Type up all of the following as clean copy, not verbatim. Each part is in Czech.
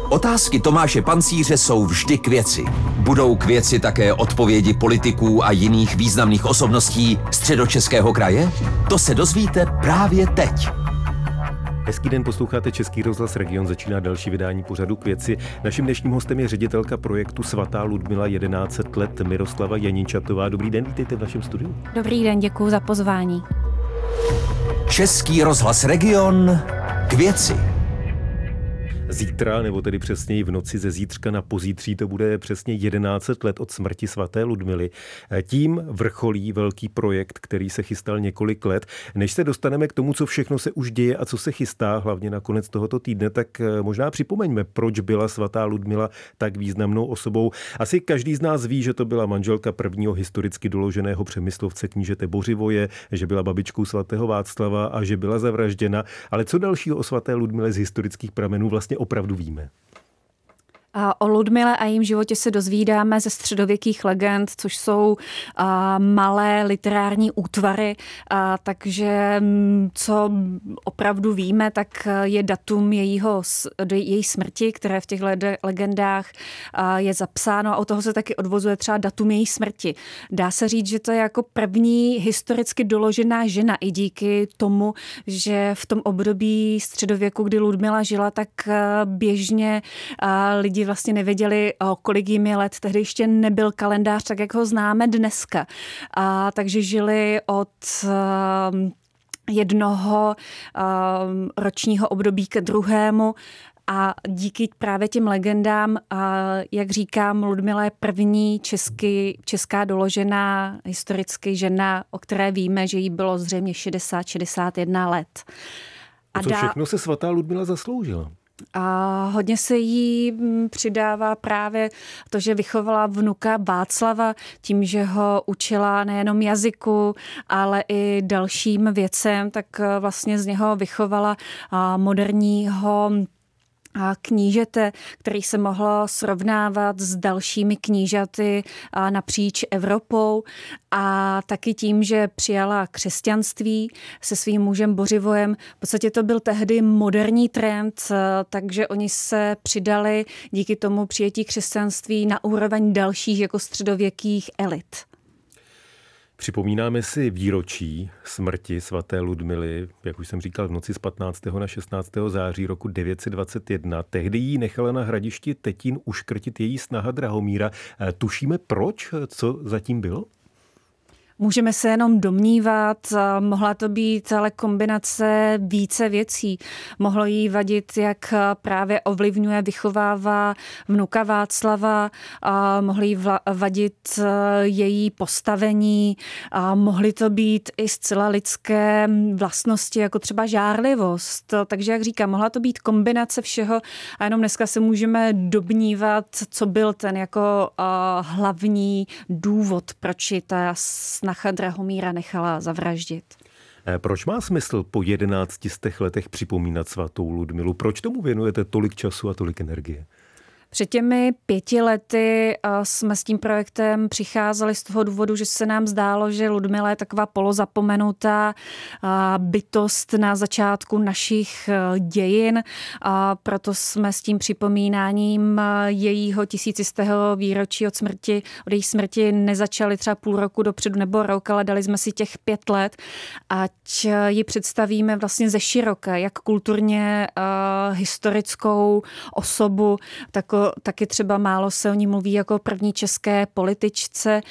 Otázky Tomáše Pancíře jsou vždy k věci. Budou k věci také odpovědi politiků a jiných významných osobností Středočeského kraje? To se dozvíte právě teď. Hezký den, posloucháte Český rozhlas Region, začíná další vydání pořadu K věci. Naším dnešním hostem je ředitelka projektu Svatá Ludmila 1100 let Miroslava Janinčatová. Dobrý den, vítejte v našem studiu. Dobrý den, děkuji za pozvání. Český rozhlas Region k věci. Zítra, nebo tedy přesněji v noci ze zítřka na pozítří, to bude přesně 1100 let od smrti svaté Ludmily. Tím vrcholí velký projekt, který se chystal několik let. Než se dostaneme k tomu, co všechno se už děje a co se chystá, hlavně na konec tohoto týdne, tak možná připomeňme, proč byla svatá Ludmila tak významnou osobou. Asi každý z nás ví, že to byla manželka prvního historicky doloženého přemyslovce knížete Bořivoje, že byla babičkou svatého Václava a že byla zavražděna. Ale co dalšího o svaté Ludmile z historických pramenů vlastně opravdu víme? O Ludmile a jejím životě se dozvídáme ze středověkých legend, což jsou malé literární útvary, takže co opravdu víme, tak je datum její smrti, které v těch legendách je zapsáno, a od toho se taky odvozuje třeba datum její smrti. Dá se říct, že to je jako první historicky doložená žena i díky tomu, že v tom období středověku, kdy Ludmila žila, tak běžně lidi vlastně nevěděli, kolik jim je let. Tehdy ještě nebyl kalendář, tak jak ho známe dneska. Takže žili od jednoho ročního období ke druhému. A díky právě těm legendám, jak říkám, Ludmila je první česká doložená historicky žena, o které víme, že jí bylo zřejmě 60-61 let. A co všechno se svatá Ludmila zasloužila? A hodně se jí přidává právě to, že vychovala vnuka Václava tím, že ho učila nejenom jazyku, ale i dalším věcem, tak vlastně z něho vychovala moderního knížete, který se mohlo srovnávat s dalšími knížaty napříč Evropou, a taky tím, že přijala křesťanství se svým mužem Bořivojem. V podstatě to byl tehdy moderní trend, takže oni se přidali díky tomu přijetí křesťanství na úroveň dalších jako středověkých elit. Připomínáme si výročí smrti svaté Ludmily, jak už jsem říkal, v noci z 15. na 16. září roku 921. Tehdy jí nechala na hradišti Tetín uškrtit její snaha Drahomíra. Tušíme proč? Co zatím bylo? Můžeme se jenom domnívat, mohla to být ale kombinace více věcí. Mohlo jí vadit, jak právě ovlivňuje, vychovává vnuka Václava, mohly jí vadit její postavení, mohly to být i zcela lidské vlastnosti, jako třeba žárlivost. Takže, jak říkám, mohla to být kombinace všeho a jenom dneska se můžeme domnívat, co byl ten jako hlavní důvod, proč ji ta snaha Drahomíra nechala zavraždit. Proč má smysl po 1100 letech připomínat svatou Ludmilu? Proč tomu věnujete tolik času a tolik energie? Před těmi 5 lety jsme s tím projektem přicházeli z toho důvodu, že se nám zdálo, že Ludmila je taková polozapomenutá bytost na začátku našich dějin. Proto jsme s tím připomínáním jejího 1100. výročí od její smrti nezačali třeba půl roku dopředu nebo rok, ale dali jsme si těch 5 let, ať ji představíme vlastně ze široka, jak kulturně historickou osobu, taky třeba málo se o ní mluví jako první české političce.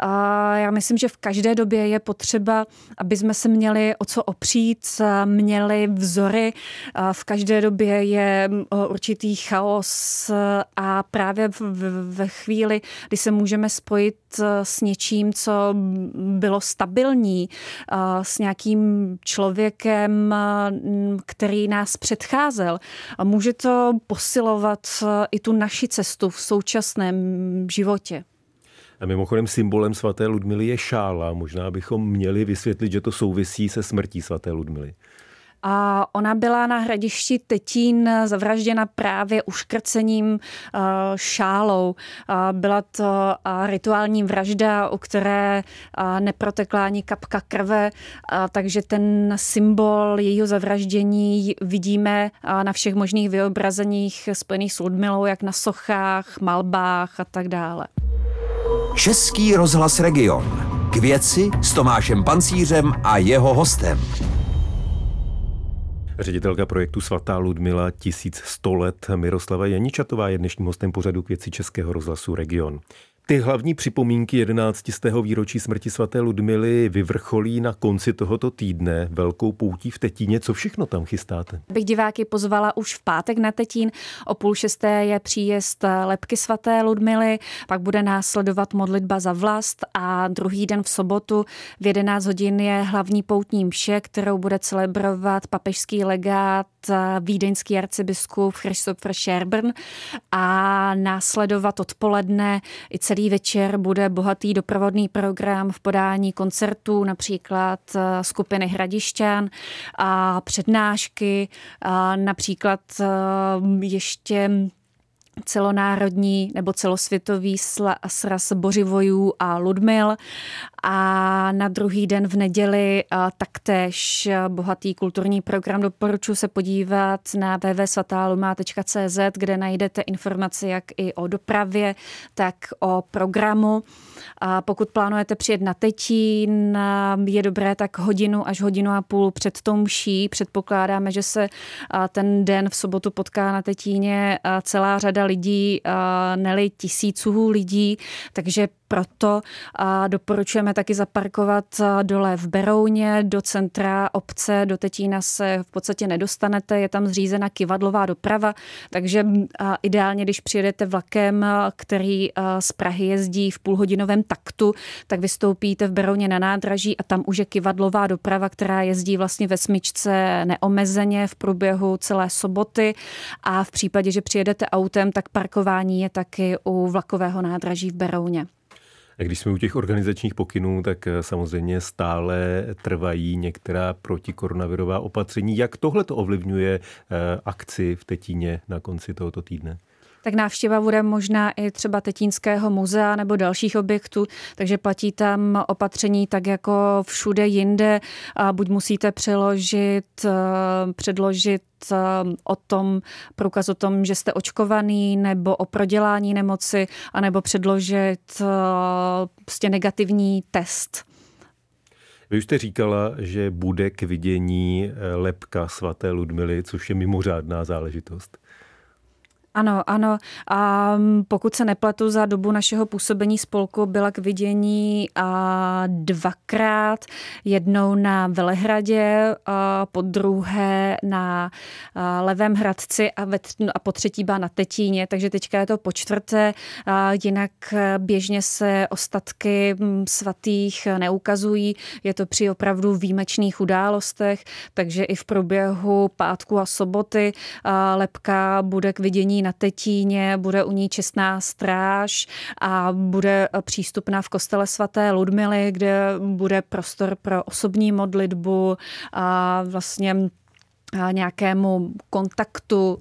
Já myslím, že v každé době je potřeba, aby jsme se měli o co opřít, měli vzory. V každé době je určitý chaos a právě ve chvíli, kdy se můžeme spojit s něčím, co bylo stabilní, s nějakým člověkem, který nás předcházel, může to posilovat i tu naši cestu v současném životě. A mimochodem symbolem svaté Ludmily je šála. Možná bychom měli vysvětlit, že to souvisí se smrtí svaté Ludmily. A ona byla na hradišti Tetín zavražděna právě uškrcením šálou. Byla to rituální vražda, u které neprotekla ani kapka krve, takže ten symbol jejího zavraždění vidíme na všech možných vyobrazeních spojených s Ludmilou, jak na sochách, malbách a tak dále. Český rozhlas Region. K věci s Tomášem Pancířem a jeho hostem. Ředitelka projektu Svatá Ludmila 1100 let Miroslava Janičatová je dnešním hostem pořadu K věci Českého rozhlasu Region. Ty hlavní připomínky 11. výročí smrti svaté Ludmily vyvrcholí na konci tohoto týdne velkou poutí v Tetíně. Co všechno tam chystáte? Bych diváky pozvala už v pátek na Tetín. O 5:30 je příjezd lebky svaté Ludmily, pak bude následovat modlitba za vlast a druhý den v sobotu v 11 hodin je hlavní poutní mše, kterou bude celebrovat papežský legát vídeňský arcibiskup Christopher Scherben a následovat odpoledne i celý večer bude bohatý doprovodný program v podání koncertů, například skupiny Hradišťan a přednášky, například ještě celonárodní nebo celosvětový sraz Bořivojů a Ludmil a na druhý den v neděli taktéž bohatý kulturní program. Doporučuji se podívat na www.svataludmila.cz, kde najdete informace jak i o dopravě, tak o programu. A pokud plánujete přijet na Tetín, je dobré tak hodinu až hodinu a půl před tou mší. Předpokládáme, že se ten den v sobotu potká na Tetíně celá řada lidí, ne-li tisíců lidí, takže proto doporučujeme taky zaparkovat dole v Berouně, do centra obce, do Tetína se v podstatě nedostanete, je tam zřízena kyvadlová doprava, takže ideálně, když přijedete vlakem, který z Prahy jezdí v půlhodinovém taktu, tak vystoupíte v Berouně na nádraží a tam už je kyvadlová doprava, která jezdí vlastně ve smyčce neomezeně v průběhu celé soboty a v případě, že přijedete autem, tak parkování je taky u vlakového nádraží v Berouně. Když jsme u těch organizačních pokynů, tak samozřejmě stále trvají některá protikoronavirová opatření. Jak tohle to ovlivňuje akci v Tetíně na konci tohoto týdne? Tak návštěva bude možná i třeba Tetínského muzea nebo dalších objektů, takže platí tam opatření tak jako všude jinde. Buď musíte předložit průkaz o tom, že jste očkovaný, nebo o prodělání nemoci, anebo předložit prostě negativní test. Vy už jste říkala, že bude k vidění lebka svaté Ludmily, což je mimořádná záležitost. Ano. A pokud se nepletu, za dobu našeho působení spolku byla k vidění dvakrát. Jednou na Velehradě, podruhé na Levém Hradci a po třetí byla na Tetíně, takže teďka je to po čtvrté. Jinak běžně se ostatky svatých neukazují. Je to při opravdu výjimečných událostech, takže i v průběhu pátku a soboty lebka bude k vidění na Tetíně, bude u ní čestná stráž a bude přístupná v kostele svaté Ludmily, kde bude prostor pro osobní modlitbu a vlastně nějakému kontaktu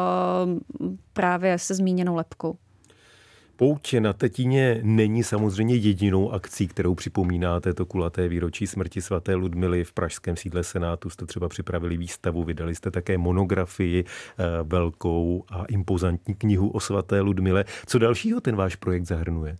právě se zmíněnou lebkou. Pouť na Tetíně není samozřejmě jedinou akcí, kterou připomíná této kulaté výročí smrti svaté Ludmily. V pražském sídle Senátu jste třeba připravili výstavu, vydali jste také monografii, velkou a impozantní knihu o svaté Ludmile. Co dalšího ten váš projekt zahrnuje?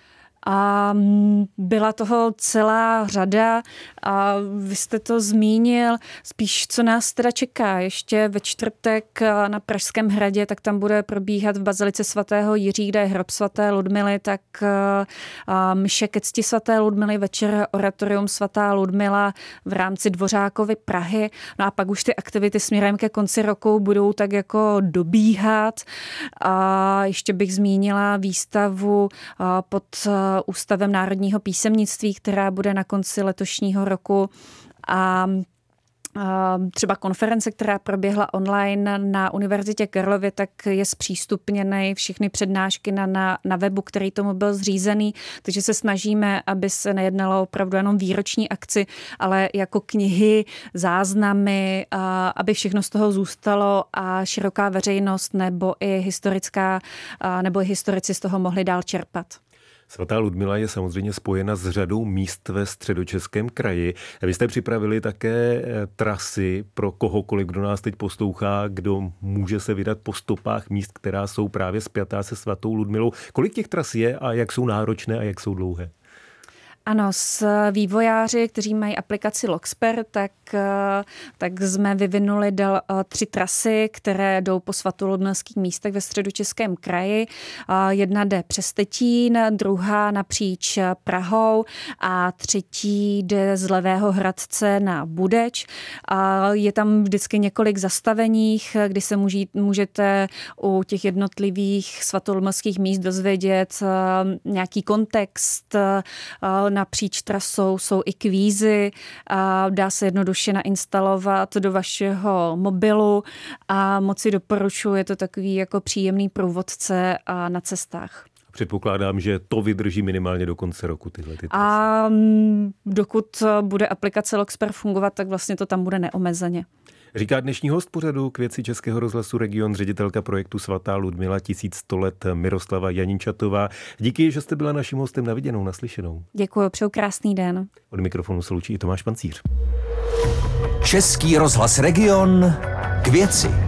A byla toho celá řada a vy jste to zmínil, spíš co nás teda čeká. Ještě ve čtvrtek na Pražském hradě, tak tam bude probíhat v bazilice svatého Jiří, kde je hrob svaté Ludmily, tak mše ke cti svaté Ludmily, večer oratorium svatá Ludmila v rámci Dvořákovy Prahy. No a pak už ty aktivity směrem ke konci roku budou tak jako dobíhat. A ještě bych zmínila výstavu pod Ústavem národního písemnictví, která bude na konci letošního roku a třeba konference, která proběhla online na Univerzitě Karlově, tak je zpřístupněny všechny přednášky na webu, který tomu byl zřízený, takže se snažíme, aby se nejednalo opravdu jenom výroční akci, ale jako knihy, záznamy, aby všechno z toho zůstalo a široká veřejnost nebo i historici z toho mohli dál čerpat. Svatá Ludmila je samozřejmě spojena s řadou míst ve Středočeském kraji. Vy jste připravili také trasy pro kohokoliv, kdo nás teď poslouchá, kdo může se vydat po stopách míst, která jsou právě spjatá se svatou Ludmilou. Kolik těch tras je a jak jsou náročné a jak jsou dlouhé? Ano, s vývojáři, kteří mají aplikaci Loxper, tak jsme vyvinuli 3 trasy, které jdou po svatoludmilských místech ve Středočeském kraji. Jedna jde přes Tetín, druhá napříč Prahou a třetí jde z Levého Hradce na Budeč. Je tam vždycky několik zastaveních, kdy se můžete u těch jednotlivých svatoludmilských míst dozvědět nějaký kontext. Napříč trasou jsou i kvízy, dá se jednoduše nainstalovat do vašeho mobilu a moc si doporučuji, je to takový jako příjemný průvodce na cestách. Předpokládám, že to vydrží minimálně do konce roku tyhle trasy. A dokud bude aplikace Loxper fungovat, tak vlastně to tam bude neomezeně. Říká dnešní host pořadu K věci Českého rozhlasu Region, ředitelka projektu Svatá Ludmila 1100 let Miroslava Janinčatová. Díky, že jste byla naším hostem, na viděnou, naslyšenou. Děkuji, přeju krásný den. Od mikrofonu se loučí i Tomáš Pancíř. Český rozhlas Region, K věci.